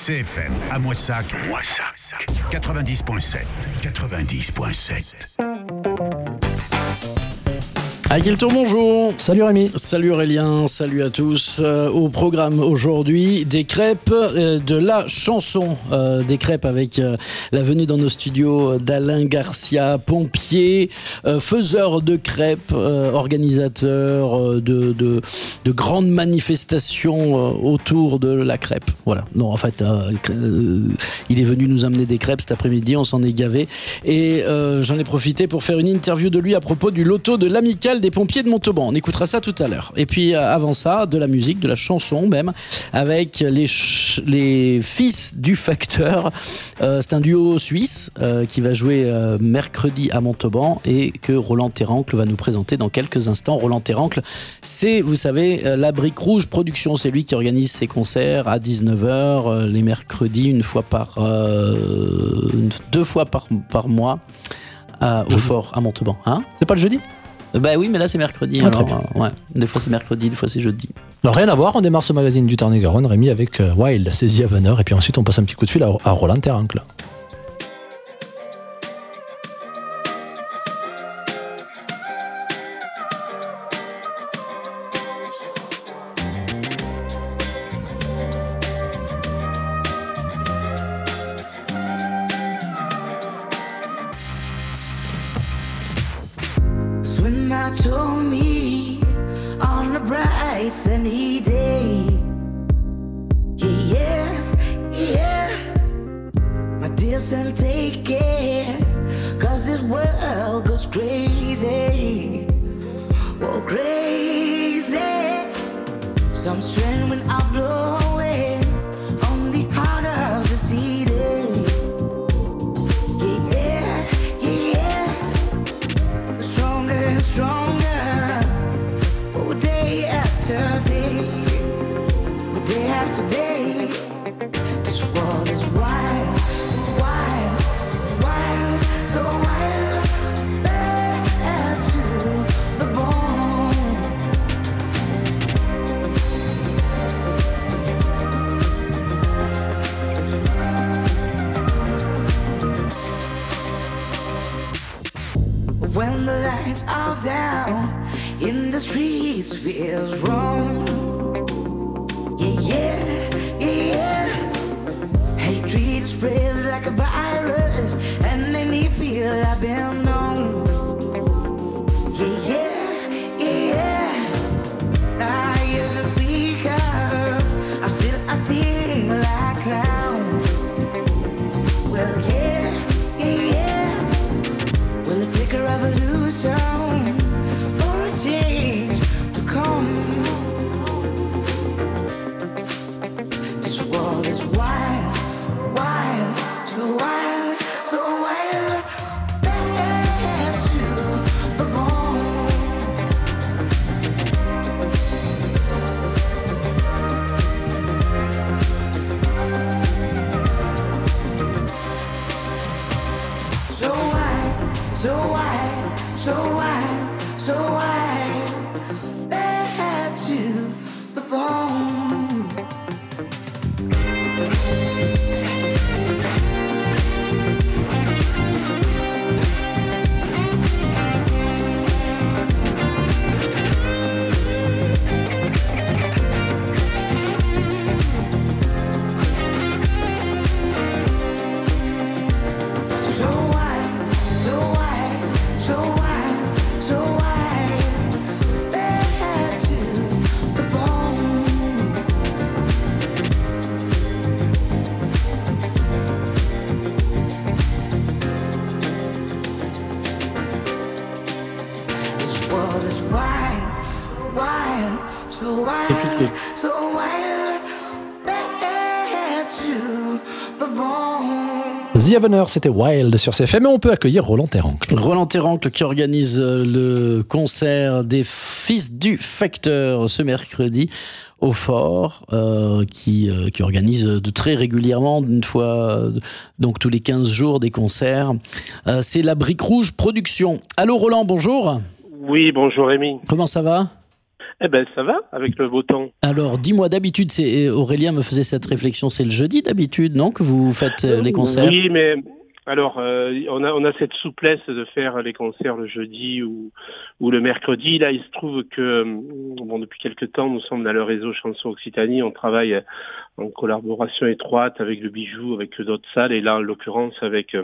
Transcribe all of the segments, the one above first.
CFM à Moissac. 90.7. 90.7. Aguilton, bonjour. Salut Rémi. Salut Aurélien, salut à tous. Au programme aujourd'hui, des crêpes, de la chanson. Des crêpes avec la venue dans nos studios d'Alain Garcia, pompier, faiseur de crêpes, organisateur de grandes manifestations autour de la crêpe. Voilà. Non, en fait, il est venu nous amener des crêpes cet après-midi, on s'en est gavé. Et j'en ai profité pour faire une interview de lui à propos du loto de l'Amicale des pompiers de Montauban. On écoutera ça tout à l'heure. Et puis avant ça, de la musique, de la chanson même, avec les fils du facteur. C'est un duo suisse qui va jouer mercredi à Montauban et que Roland Terrancle va nous présenter dans quelques instants. Roland Terrancle, c'est, vous savez, la Brique Rouge Production. C'est lui qui organise ses concerts à 19h les mercredis, deux fois par mois au Fort à Montauban. Hein ? C'est pas le jeudi ? Bah oui, mais là c'est mercredi. Très bien. Ouais. Des fois c'est mercredi, des fois c'est jeudi. Alors rien à voir, on démarre ce magazine du Tarn-et-Garonne, Rémi, avec Wild, c'est The Avener, et puis ensuite on passe un petit coup de fil à Roland Terrancle. Told me on a bright sunny day, yeah, my dear son, take care, 'cause this world goes crazy, oh crazy. Some strand when I blow away on the heart of the city. Stronger, oh, day after day, this world is wild, wild, wild, so wild, bad to the bone. When the lights are down in the streets, feels wrong. Yeah. Hatred spreads like a virus, and then you feel I've been known. Yeah. I hear the speaker, I still acting like clown. Well, yeah. Will it take a revolution for a change to come? This world is wild, wild, so wild, so wild, bad to the bone. So wild, so wild, so wild, so wild, bad to the bone. So wild, so wild, so wild, so wild, bad to the bone. This world is wild, wild, so wild, so wild, bad to the bone. The Avener, c'était Wild sur CFM, et on peut accueillir Roland Terrancle. Roland Terrancle qui organise le concert des fils du facteur ce mercredi au Fort, qui organise de très régulièrement, une fois, donc tous les 15 jours, des concerts. C'est la Brique Rouge Production. Allô Roland, bonjour. Oui, bonjour Rémi. Comment ça va ? Eh ben ça va avec le beau temps. Alors, dis-moi, d'habitude, Aurélien me faisait cette réflexion, c'est le jeudi d'habitude, non, que vous faites les concerts? Oui, mais alors on a cette souplesse de faire les concerts le jeudi ou le mercredi. Là, il se trouve que depuis quelque temps, nous sommes dans le réseau Chanson Occitanie. On travaille en collaboration étroite avec le Bijou, avec d'autres salles, et là, en l'occurrence, avec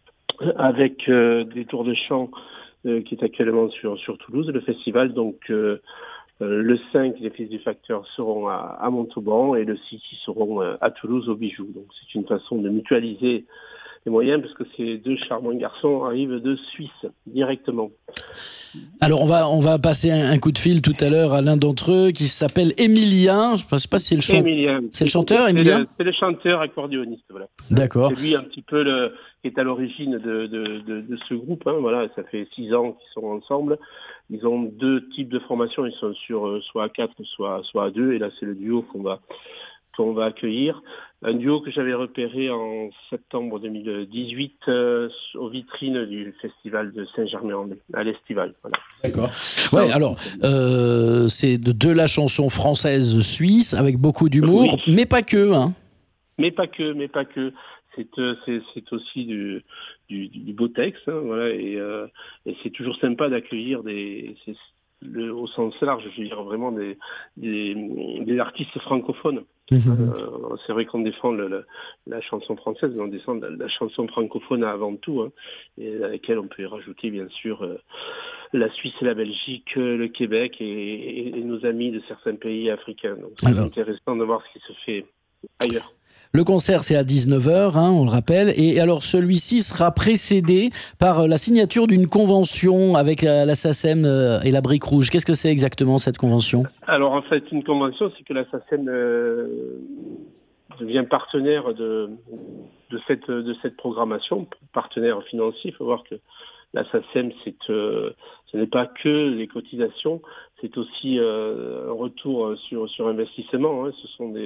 des tours de chant qui est actuellement sur Toulouse, le festival. Donc le 5, les Fils du Facteur seront à Montauban, et le 6, ils seront à Toulouse au Bijou. Donc c'est une façon de mutualiser les moyens, parce que ces deux charmants garçons arrivent de Suisse directement. Alors on va passer un coup de fil tout à l'heure à l'un d'entre eux qui s'appelle Émilien. Je ne sais pas si c'est le chanteur. Émilien. C'est le chanteur, Émilien. C'est le chanteur accordéoniste, voilà. D'accord. C'est lui un petit peu qui est à l'origine de ce groupe. Hein, voilà, ça fait 6 ans qu'ils sont ensemble. Ils ont 2 types de formations. Ils sont sur soit à 4, soit à 2. Et là, c'est le duo qu'on va accueillir. Un duo que j'avais repéré en septembre 2018 aux vitrines du festival de Saint-Germain-en-Laye, à l'Estival. Voilà. D'accord. Ouais, alors, c'est de la chanson française suisse avec beaucoup d'humour, oui. Mais pas que, hein. Mais pas que. C'est aussi du beau texte, hein, voilà, et c'est toujours sympa d'accueillir au sens large, je veux dire vraiment des artistes francophones. C'est vrai qu'on défend la chanson française, mais on défend la chanson francophone avant tout, hein, et à laquelle on peut rajouter bien sûr la Suisse et la Belgique, le Québec et nos amis de certains pays africains. Donc c'est intéressant de voir ce qui se fait ailleurs. Le concert, c'est à 19h, hein, on le rappelle. Et alors, celui-ci sera précédé par la signature d'une convention avec la SACEM et la Brique Rouge. Qu'est-ce que c'est exactement, cette convention ? Alors, en fait, une convention, c'est que la SACEM devient partenaire de cette programmation, partenaire financier. Il faut voir que la SACEM, ce n'est pas que les cotisations, c'est aussi un retour sur investissement. Hein. Ce sont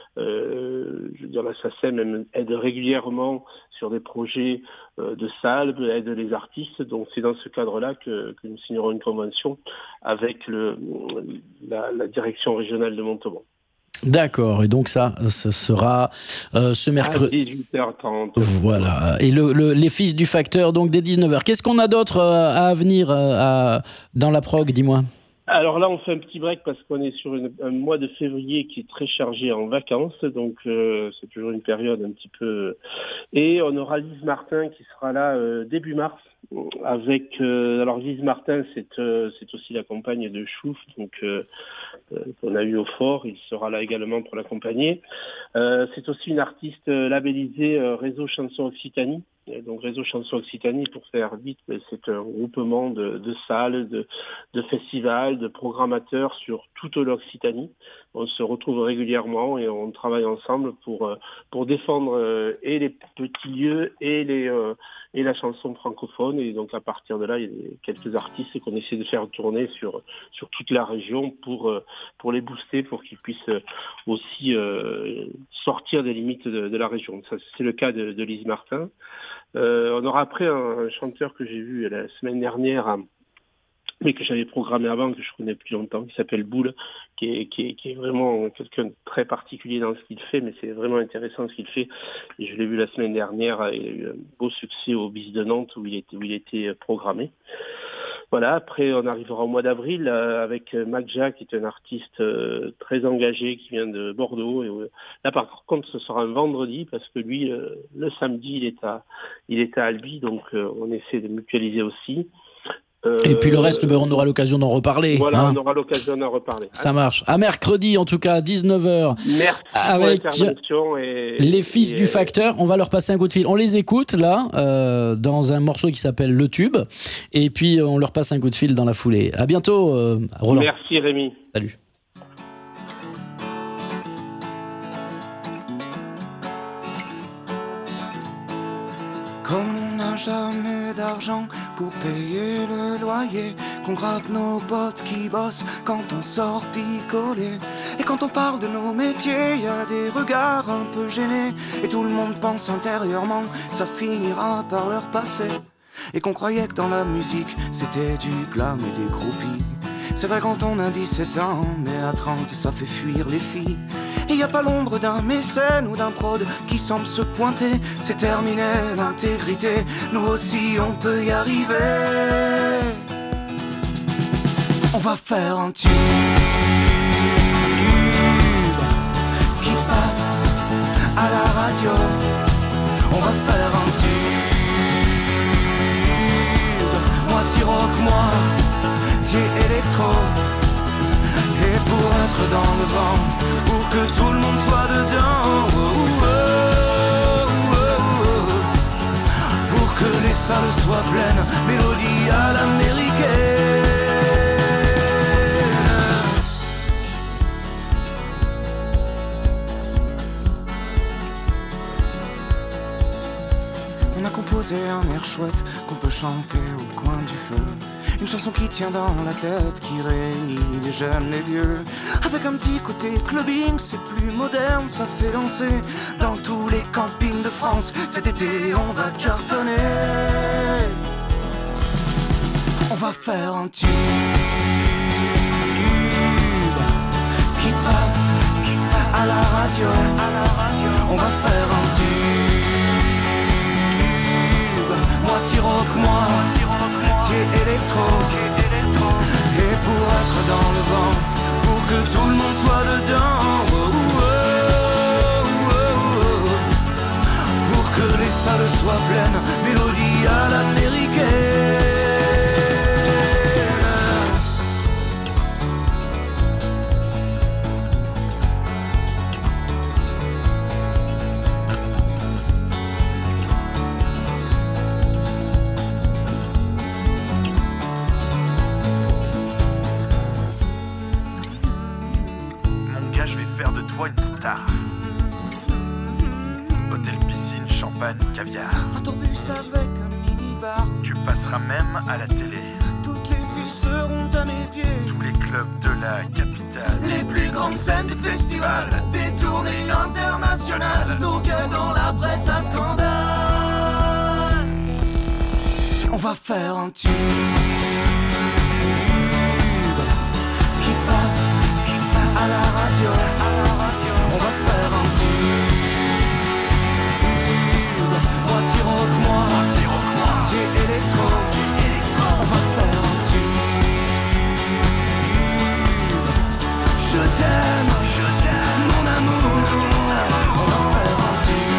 la SACEM aide régulièrement sur des projets de salles, aide les artistes. Donc c'est dans ce cadre-là que nous signerons une convention avec la direction régionale de Montauban. D'accord, et donc ça sera ce mercredi. À 18h30. Voilà, et les Fils du Facteur, donc dès 19h. Qu'est-ce qu'on a d'autre à venir dans la prog, dis-moi ? Alors là, on fait un petit break parce qu'on est sur un mois de février qui est très chargé en vacances, donc c'est toujours une période un petit peu... Et on aura Lise Martin qui sera là début mars, avec... alors Lise Martin, c'est aussi la compagne de Chouf, donc qu'on a eu au Fort, il sera là également pour l'accompagner. C'est aussi une artiste labellisée Réseau Chanson Occitanie. Et donc Réseau Chanson Occitanie, pour faire vite, c'est un groupement de salles, de festivals, de programmateurs sur toute l'Occitanie. On se retrouve régulièrement et on travaille ensemble pour défendre et les petits lieux et la chanson francophone. Et donc à partir de là, il y a quelques artistes qu'on essaie de faire tourner sur toute la région pour les booster, pour qu'ils puissent aussi sortir des limites de la région. Ça, c'est le cas de Lise Martin. On aura après un chanteur que j'ai vu la semaine dernière, mais que j'avais programmé avant, que je connais depuis longtemps, qui s'appelle Boule, qui est vraiment quelqu'un de très particulier dans ce qu'il fait, mais c'est vraiment intéressant ce qu'il fait. Et je l'ai vu la semaine dernière, il a eu un beau succès au BIS de Nantes où il était programmé. Voilà, après on arrivera au mois d'avril avec Magja, qui est un artiste très engagé qui vient de Bordeaux. Et là par contre ce sera un vendredi parce que lui le samedi il est à Albi, donc on essaie de mutualiser aussi. Et puis le reste, on aura l'occasion d'en reparler. Voilà, hein. On aura l'occasion d'en reparler. Ça marche. À mercredi, en tout cas, 19h. Merci avec pour l'intervention et les Fils du Facteur. On va leur passer un coup de fil. On les écoute, là, dans un morceau qui s'appelle Le Tube. Et puis, on leur passe un coup de fil dans la foulée. À bientôt, Roland. Merci, Rémi. Salut. Comme on n'a jamais d'argent pour payer le loyer, qu'on gratte nos potes qui bossent quand on sort picoler. Et quand on parle de nos métiers, y a des regards un peu gênés. Et tout le monde pense intérieurement, ça finira par leur passer. Et qu'on croyait que dans la musique, c'était du glam et des groupies. C'est vrai quand on a 17 ans, mais à 30 ça fait fuir les filles. Et y a pas l'ombre d'un mécène ou d'un prod qui semble se pointer. C'est terminé l'intégrité, nous aussi on peut y arriver. On va faire un tube qui passe à la radio. On va faire un tube, moitié rock, moitié électro. Et pour être dans le vent, pour que tout le monde soit dedans, pour que les salles soient pleines, mélodie à l'américaine. On a composé un air chouette qu'on peut chanter au coin du feu. Une chanson qui tient dans la tête, qui réunit les jeunes, les vieux. Avec un petit côté clubbing, c'est plus moderne, ça fait danser dans tous les campings de France. Cet été, on va cartonner. On va faire un tube qui passe à la radio. On va faire un tube, moitié rock, moitié électro. Et pour être dans le vent, pour que tout le monde soit dedans, pour que les salles soient pleines, mélodie à l'américaine. Une star. Hôtel, piscine, champagne, caviar. Un tourbus avec un mini-bar. Tu passeras même à la télé. Toutes les filles seront à mes pieds. Tous les clubs de la capitale. Les plus grandes scènes des festivals. Des tournées internationales. Nos gueules dans la presse à scandale. On va faire un tube qui passe à la radio. On va faire un tube, moitié rock, moitié électro. On va faire un tube, je t'aime, mon amour. On va faire un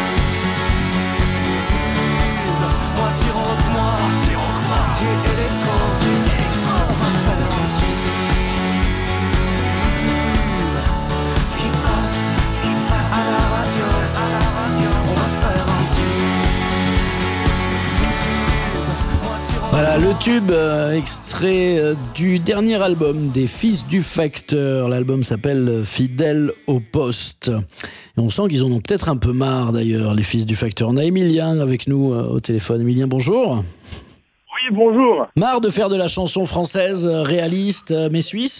tube, moitié rock, moitié électro. On va faire un tube qui passe à la radio. On va faire un tube. Voilà le tube extrait du dernier album des Fils du Facteur. L'album s'appelle Fidèle au poste. Et on sent qu'ils en ont peut-être un peu marre d'ailleurs, les Fils du Facteur. On a Emilien avec nous au téléphone. Emilien, bonjour. Oui, bonjour. Marre de faire de la chanson française réaliste mais suisse?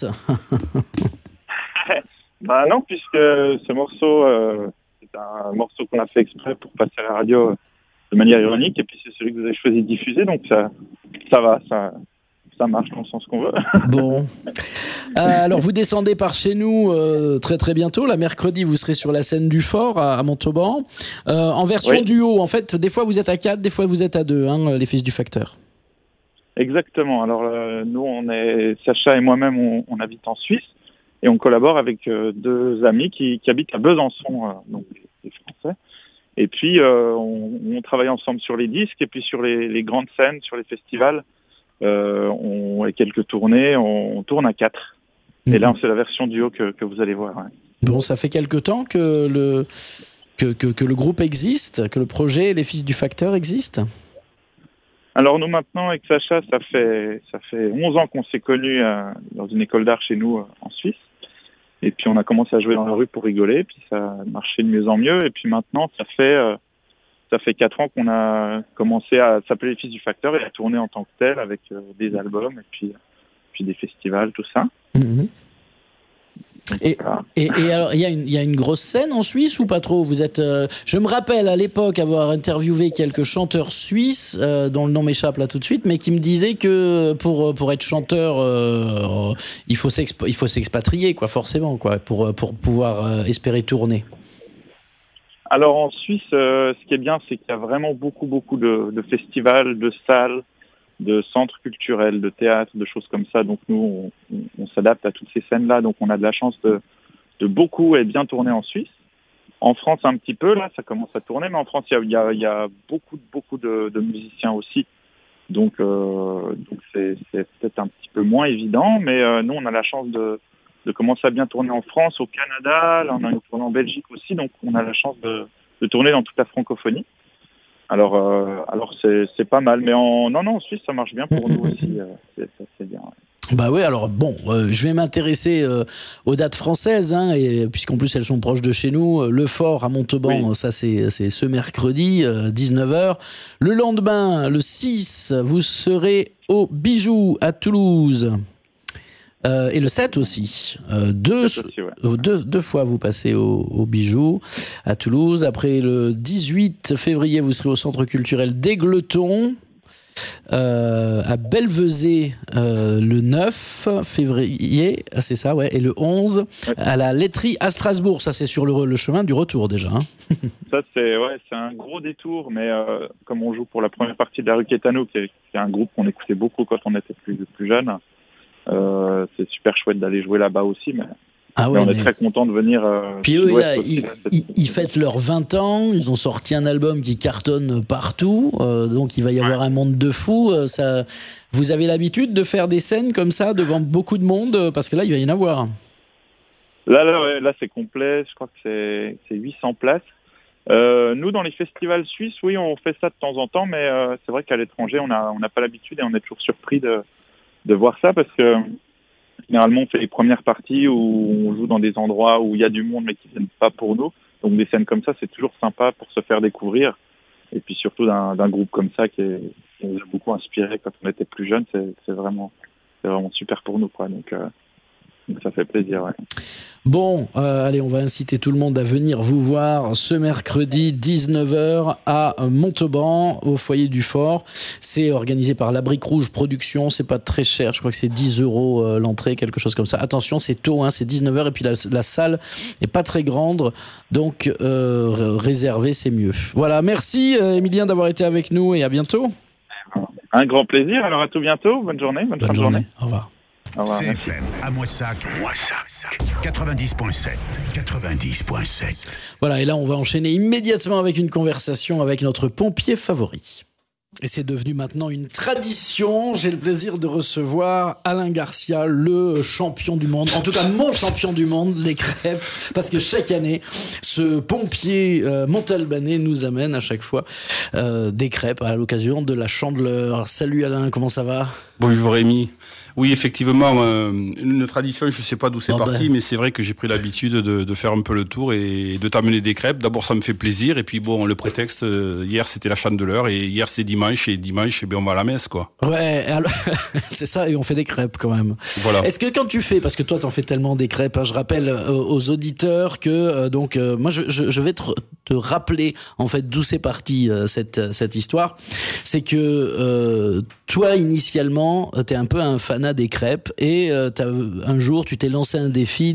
Bah non, puisque ce morceau, c'est un morceau qu'on a fait exprès pour passer à la radio de manière ironique, et puis c'est celui que vous avez choisi de diffuser, donc ça va, ça marche dans le sens qu'on veut. Bon. Alors vous descendez par chez nous très très bientôt. La mercredi, vous serez sur la scène du Fort à Montauban. En version duo, en fait, des fois vous êtes à 4, des fois vous êtes à 2, hein, les Fils du Facteur. Exactement. Alors nous, on est Sacha et moi-même, on habite en Suisse. Et on collabore avec deux amis qui habitent à Besançon, donc des Français. Et puis, on travaille ensemble sur les disques et puis sur les grandes scènes, sur les festivals. On a quelques tournées, on tourne à 4. Et là, c'est la version duo que vous allez voir. Ouais. Bon, ça fait quelque temps que le groupe existe, que le projet Les Fils du Facteur existe. Alors nous maintenant avec Sacha, ça fait 11 ans qu'on s'est connus dans une école d'art chez nous en Suisse. Et puis on a commencé à jouer dans la rue pour rigoler, puis ça marchait de mieux en mieux. Et puis maintenant, ça fait 4 ans qu'on a commencé à s'appeler Les Fils du Facteur et à tourner en tant que tel avec des albums et puis des festivals, tout ça. Mmh. Et alors, il y a une grosse scène en Suisse ou pas trop? Vous êtes, je me rappelle à l'époque avoir interviewé quelques chanteurs suisses dont le nom m'échappe là tout de suite, mais qui me disaient que pour être chanteur, il faut s'expatrier quoi, forcément quoi, pour pouvoir espérer tourner. Alors en Suisse, ce qui est bien, c'est qu'il y a vraiment beaucoup de festivals, de salles, de centres culturels, de théâtre, de choses comme ça. Donc nous, on s'adapte à toutes ces scènes-là. Donc on a de la chance de beaucoup et bien tourner en Suisse. En France, un petit peu, là, ça commence à tourner. Mais en France, il y a beaucoup de musiciens aussi. Donc c'est peut-être un petit peu moins évident. Mais nous, on a la chance de commencer à bien tourner en France, au Canada. Là, on a une tournée en Belgique aussi. Donc on a la chance de tourner dans toute la francophonie. Alors c'est pas mal, mais en Suisse ça marche bien pour nous aussi, c'est bien. Ouais. Bah oui, alors bon, je vais m'intéresser aux dates françaises, hein, et puisqu'en plus elles sont proches de chez nous. Le Fort à Montauban, oui. Ça c'est ce mercredi 19h. Le lendemain, le 6, vous serez au Bijou à Toulouse. Et le 7 aussi. Deux fois vous passez au Bijou à Toulouse. Après le 18 février, vous serez au Centre culturel d'Égletons à Belvezé le 9 février, c'est ça, ouais. Et le 11 à la laiterie à Strasbourg. Ça, c'est sur le chemin du retour déjà. Hein. Ça, c'est un gros détour, mais comme on joue pour la première partie de la rue Quétano, qui est un groupe qu'on écoutait beaucoup quand on était plus jeune. C'est super chouette d'aller jouer là-bas aussi, mais on est très content de venir. Puis eux, ils fêtent leurs 20 ans, ils ont sorti un album qui cartonne partout, donc il va y avoir un monde de fous. Vous avez l'habitude de faire des scènes comme ça devant beaucoup de monde, parce que là, il va y en avoir. Là, c'est complet, je crois que c'est 800 places. Nous, dans les festivals suisses, oui, on fait ça de temps en temps, mais c'est vrai qu'à l'étranger, on n'a pas l'habitude et on est toujours surpris de voir ça, parce que généralement on fait les premières parties où on joue dans des endroits où il y a du monde mais qui ne viennent pas pour nous, donc des scènes comme ça c'est toujours sympa pour se faire découvrir, et puis surtout d'un groupe comme ça qui nous a beaucoup inspiré quand on était plus jeune, c'est vraiment super pour nous quoi, donc ça fait plaisir. Ouais. Bon, allez, on va inciter tout le monde à venir vous voir ce mercredi 19h à Montauban, au foyer du Fort. C'est organisé par La Brique Rouge Productions. C'est pas très cher, je crois que c'est 10 € l'entrée, quelque chose comme ça. Attention, c'est tôt, hein, c'est 19h, et puis la salle est pas très grande, donc réservé, c'est mieux. Voilà, merci Emilien d'avoir été avec nous, et à bientôt. Un grand plaisir, alors à tout bientôt. Bonne journée. Bonne journée. Au revoir. CFM à Moissac 90.7. 90.7. Voilà, et là on va enchaîner immédiatement avec une conversation avec notre pompier favori. Et c'est devenu maintenant une tradition. J'ai le plaisir de recevoir Alain Garcia, le champion du monde, en tout cas mon champion du monde, les crêpes, parce que chaque année, ce pompier montalbanais nous amène à chaque fois des crêpes à l'occasion de la Chandeleur. Salut Alain, comment ça va ? Bonjour Rémi. Oui, effectivement, une tradition, je ne sais pas d'où c'est parti, mais c'est vrai que j'ai pris l'habitude de faire un peu le tour et de t'amener des crêpes. D'abord, ça me fait plaisir, et puis bon, le prétexte, hier c'était la Chandeleur, et hier c'est dimanche, et dimanche, on va à la messe, quoi. Ouais, alors, c'est ça, et on fait des crêpes quand même. Voilà. Est-ce que quand tu fais, parce que toi t'en fais tellement des crêpes, hein, je rappelle aux auditeurs que, moi je vais te rappeler en fait d'où c'est parti cette histoire. C'est que toi initialement t'es un peu un fanat des crêpes, et un jour tu t'es lancé un défi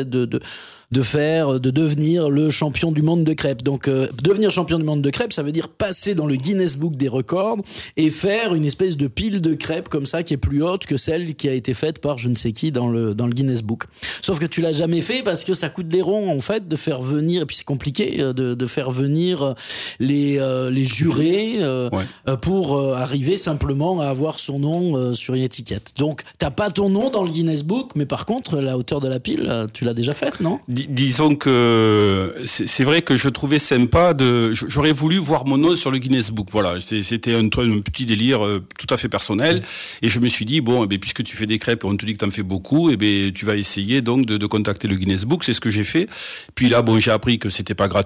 de devenir le champion du monde de crêpes. Donc devenir champion du monde de crêpes, ça veut dire passer dans le Guinness Book des records et faire une espèce de pile de crêpes comme ça qui est plus haute que celle qui a été faite par je ne sais qui dans le Guinness Book. Sauf que tu l'as jamais fait parce que ça coûte des ronds en fait de faire venir, et puis c'est compliqué de faire venir les jurés pour arriver simplement à avoir son nom sur une étiquette. Donc t'as pas ton nom dans le Guinness Book, mais par contre la hauteur de la pile tu l'as déjà faite, non ? Disons que c'est vrai que je trouvais sympa j'aurais voulu voir mon nom sur le Guinness Book. Voilà, c'était un petit délire tout à fait personnel, et je me suis dit bon, puisque tu fais des crêpes et on te dit que t'en fais beaucoup, tu vas essayer donc de contacter le Guinness Book. C'est ce que j'ai fait. Puis là, bon, j'ai appris que c'était pas gratuit.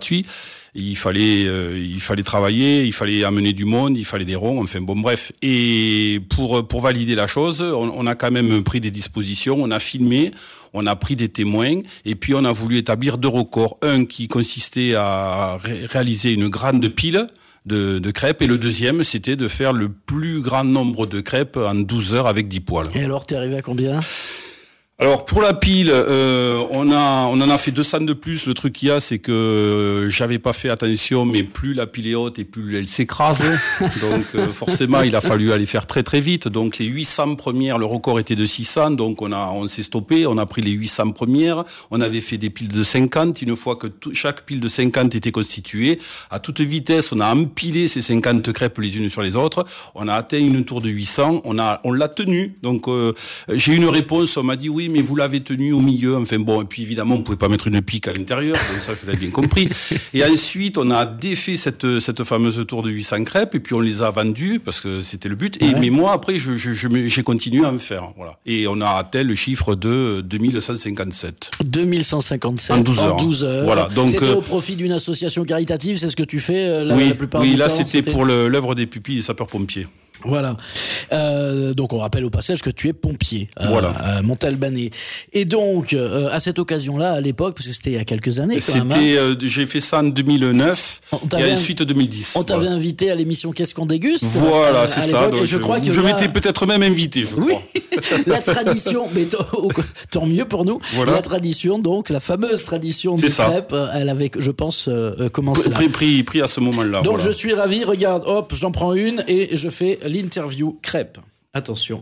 il fallait travailler, il fallait amener du monde, il fallait des ronds, enfin bon bref. Et pour valider la chose, on a quand même pris des dispositions, on a filmé, on a pris des témoins, et puis on a voulu établir 2 records. Un qui consistait à réaliser une grande pile de crêpes, et le deuxième, c'était de faire le plus grand nombre de crêpes en 12 heures avec 10 poêles. Et alors, t'es arrivé à combien ? Alors pour la pile, on en a fait 200 de plus. Le truc qu'il y a, c'est que j'avais pas fait attention, mais plus la pile est haute et plus elle s'écrase. Donc forcément, il a fallu aller faire très très vite. Donc les 800 premières, le record était de 600, donc on s'est stoppé. On a pris les 800 premières. On avait fait des piles de 50. Une fois que chaque pile de 50 était constituée, à toute vitesse, on a empilé ces 50 crêpes les unes sur les autres. On a atteint une tour de 800. On l'a tenu. Donc j'ai eu une réponse. On m'a dit oui, mais vous l'avez tenu au milieu. Enfin bon, et puis évidemment, on pouvait pas mettre une pique à l'intérieur, donc ça, je l'ai bien compris. Et ensuite, on a défait cette fameuse tour de 800 crêpes, et puis on les a vendues, parce que c'était le but. Et, mais moi, après, j'ai continué à en faire. Voilà. Et on a atteint le chiffre de 2157. 2157 en 12 heures. En 12 heures. Voilà. Donc, c'était au profit d'une association caritative, c'est ce que tu fais la plupart du temps? Oui, là, c'était pour l'œuvre des pupilles des sapeurs-pompiers. Voilà. Donc on rappelle au passage que tu es pompier à Montalbanais. Et donc à cette occasion-là, à l'époque, parce que c'était il y a quelques années quand même. J'ai fait ça en 2009 et ensuite 2010. On t'avait invité à l'émission Qu'est-ce qu'on déguste? Voilà, c'est ça. Donc je crois que je m'étais peut-être même invité, je crois. La tradition, mais tant mieux pour nous. Voilà. La tradition, donc la fameuse tradition des crêpes, elle avait, je pense, commencé là. Pris à ce moment-là. Donc je suis ravi. Regarde, hop, j'en prends une et je fais l'interview crêpe. Attention.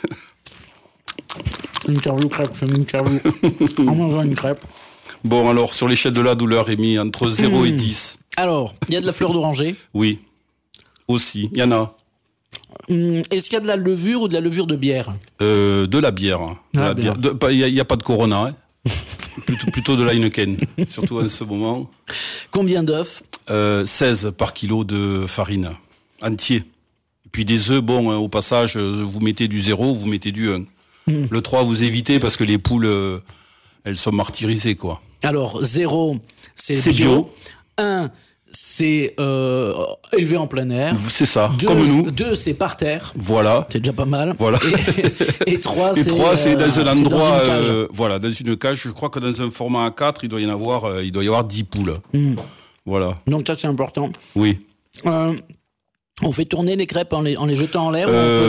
L'interview crêpe, c'est une interview en mangeant une crêpe. Bon, alors, sur l'échelle de la douleur, Rémi, entre 0 et 10. Alors, il y a de la fleur d'oranger? Oui. Aussi, il y en a. Est-ce qu'il y a de la levure ou de la levure de bière? De la bière. Il n'y a pas de Corona, hein. plutôt de la Heineken, surtout en ce moment. Combien d'œufs? 16 par kilo de farine, entier. Puis des œufs, bon, au passage, vous mettez du 0, vous mettez du 1. Le 3, vous évitez parce que les poules, elles sont martyrisées, quoi. Alors, 0, c'est bio. 1, c'est élevé en plein air. C'est ça, 2, comme nous. 2, c'est par terre. Voilà. C'est déjà pas mal. Voilà. Et 3, c'est dans un endroit, voilà, dans une cage. Je crois que dans un format A4, il doit y avoir 10 poules. Voilà. Donc ça, c'est important. Oui. On fait tourner les crêpes en les jetant en l'air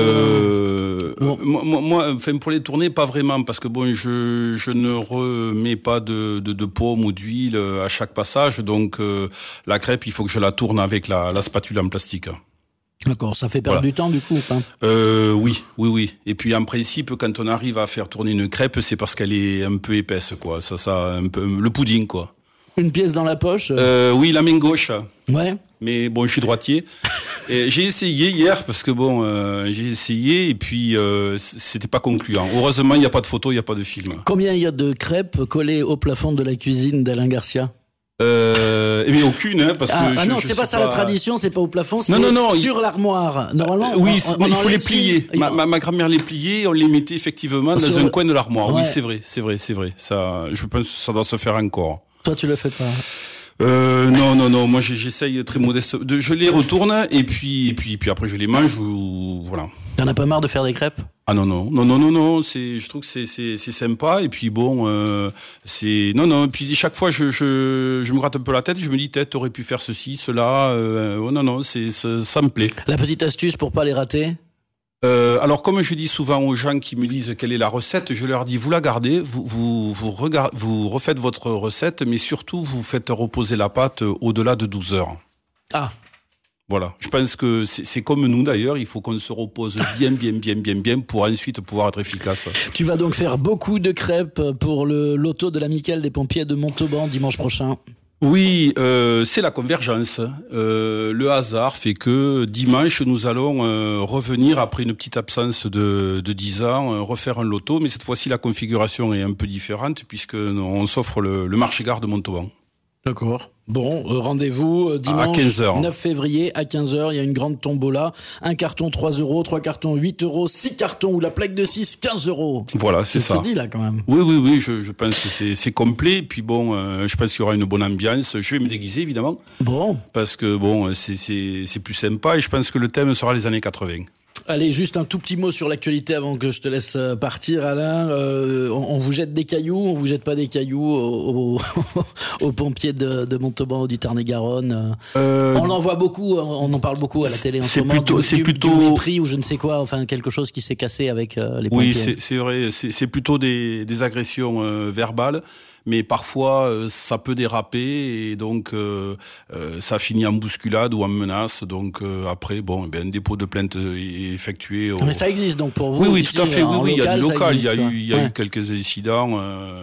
Moi, enfin, pour les tourner, pas vraiment, parce que bon, je ne remets pas de pomme ou d'huile à chaque passage, donc la crêpe, il faut que je la tourne avec la spatule en plastique. D'accord, ça fait perdre du temps du coup ou pas? Oui. Et puis en principe, quand on arrive à faire tourner une crêpe, c'est parce qu'elle est un peu épaisse, quoi. Ça un peu le pudding, quoi. Une pièce dans la poche? Oui, la main gauche. Ouais. Mais bon, je suis droitier. Et j'ai essayé hier parce que bon, j'ai essayé et puis c'était pas concluant. Heureusement, il n'y a pas de photo, il n'y a pas de film. Combien il y a de crêpes collées au plafond de la cuisine d'Alain Garcia? Mais aucune, hein, parce que non, c'est pas ça la tradition, c'est pas au plafond, c'est sur l'armoire. Normalement, oui, il faut les plier. Ma grand-mère les pliait, on les mettait effectivement dans un coin de l'armoire. Ouais. Oui, c'est vrai. Ça, je pense que ça doit se faire encore. Toi, tu le fais pas? Non. Moi, j'essaye très modeste. Je les retourne et puis après je les mange ou voilà. T'en as pas marre de faire des crêpes? Ah non. Je trouve que c'est sympa et puis bon, non. Puis chaque fois, je me gratte un peu la tête. Je me dis, t'aurais pu faire ceci, cela. Non, ça me plaît. La petite astuce pour pas les rater? Alors, comme je dis souvent aux gens qui me disent quelle est la recette, je leur dis, vous la gardez, vous refaites votre recette, mais surtout, vous faites reposer la pâte au-delà de 12 heures. Ah. Voilà. Je pense que c'est comme nous d'ailleurs, il faut qu'on se repose bien pour ensuite pouvoir être efficace. Tu vas donc faire beaucoup de crêpes pour le loto de l'amicale des pompiers de Montauban dimanche prochain. Oui, c'est la convergence. Le hasard fait que dimanche, nous allons revenir après une petite absence de 10 ans, refaire un loto, mais cette fois-ci la configuration est un peu différente puisqu'on s'offre le marché-gare de Montauban. D'accord. Bon, rendez-vous dimanche 15h. 9 février à 15h. Il y a une grande tombola. Un carton 3 €, 3 cartons 8 €, 6 cartons ou la plaque de 6, 15 €. Voilà, c'est ça. C'est dit là quand même. Oui, je pense que c'est complet. Puis bon, je pense qu'il y aura une bonne ambiance. Je vais me déguiser évidemment. Bon. Parce que bon, c'est plus sympa et je pense que le thème sera les années 80. Allez, juste un tout petit mot sur l'actualité avant que je te laisse partir, Alain. On vous jette des cailloux, on vous jette pas des cailloux aux pompiers de Montauban ou du Tarn-et-Garonne. On en voit beaucoup, on en parle beaucoup à la télé en ce moment. C'est plutôt du mépris ou je ne sais quoi, enfin quelque chose qui s'est cassé avec les pompiers. Oui, c'est vrai, c'est plutôt des agressions verbales. Mais parfois, ça peut déraper et donc ça finit en bousculade ou en menace. Donc après, bon, un dépôt de plainte est effectué. Mais ça existe donc pour vous? Oui, ici, tout à fait. Oui, il y a du local. Il y a eu quelques incidents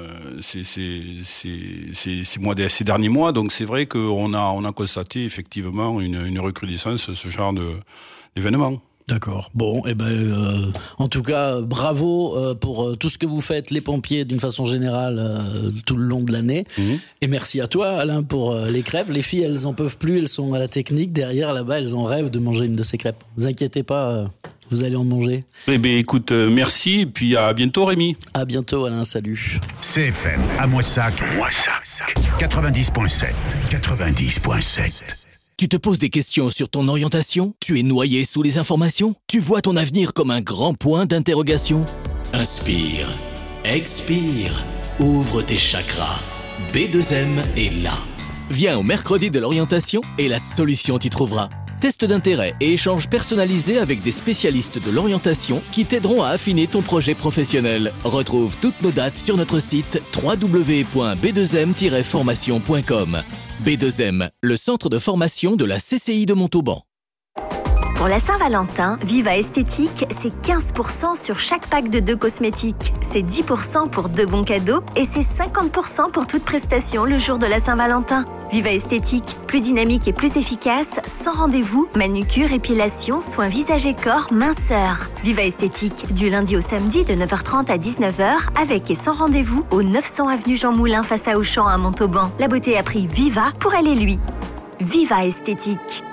ces derniers mois. Donc c'est vrai qu'on a constaté effectivement une recrudescence de ce genre d'événements. D'accord. Bon, en tout cas, bravo pour tout ce que vous faites, les pompiers, d'une façon générale, tout le long de l'année. Et merci à toi, Alain, pour les crêpes. Les filles, elles en peuvent plus, elles sont à la technique. Derrière, là-bas, elles en rêvent de manger une de ces crêpes. Vous inquiétez pas, vous allez en manger. Eh bien, écoute, merci, et puis à bientôt, Rémi. À bientôt, Alain, salut. CFM à Moissac, 90.7, 90.7. Tu te poses des questions sur ton orientation? Tu es noyé sous les informations? Tu vois ton avenir comme un grand point d'interrogation? Inspire, expire, ouvre tes chakras. B2M est là. Viens au mercredi de l'orientation et la solution t'y trouvera. Test d'intérêt et échanges personnalisés avec des spécialistes de l'orientation qui t'aideront à affiner ton projet professionnel. Retrouve toutes nos dates sur notre site www.b2m-formation.com. B2M, le centre de formation de la CCI de Montauban. Pour la Saint-Valentin, Viva Esthétique, c'est 15% sur chaque pack de 2 cosmétiques. C'est 10% pour 2 bons cadeaux et c'est 50% pour toute prestation le jour de la Saint-Valentin. Viva Esthétique, plus dynamique et plus efficace, sans rendez-vous, manucure, épilation, soins visage et corps, minceur. Viva Esthétique, du lundi au samedi de 9h30 à 19h, avec et sans rendez-vous, au 900 avenue Jean Moulin face à Auchan à Montauban. La beauté a pris Viva pour elle et lui. Viva Esthétique.